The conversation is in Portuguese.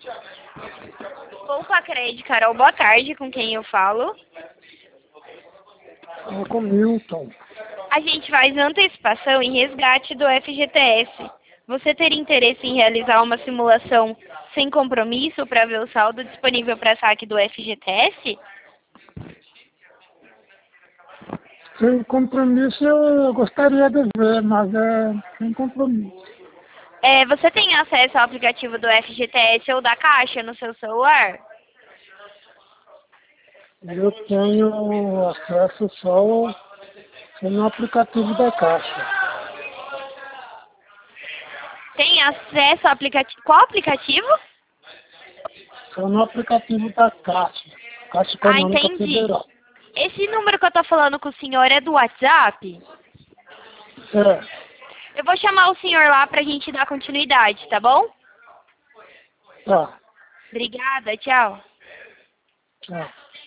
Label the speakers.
Speaker 1: Poupa Cred, Carol, boa tarde, com quem eu falo?
Speaker 2: É com Milton.
Speaker 1: A gente faz antecipação em resgate do FGTS. Você teria interesse em realizar uma simulação sem compromisso para ver o saldo disponível para saque do FGTS?
Speaker 2: Sem compromisso eu gostaria de ver, mas sem compromisso.
Speaker 1: Você tem acesso ao aplicativo do FGTS ou da Caixa no seu celular?
Speaker 2: Eu tenho acesso só no aplicativo da Caixa.
Speaker 1: Tem acesso ao aplicativo? Qual aplicativo?
Speaker 2: Só no aplicativo da Caixa. Caixa Econômica
Speaker 1: Entendi.
Speaker 2: Federal.
Speaker 1: Esse número que eu tô falando com o senhor é do WhatsApp?
Speaker 2: É,
Speaker 1: Eu vou chamar o senhor lá pra gente dar continuidade, tá bom?
Speaker 2: tá.
Speaker 1: Obrigada, tchau.
Speaker 2: Tchau.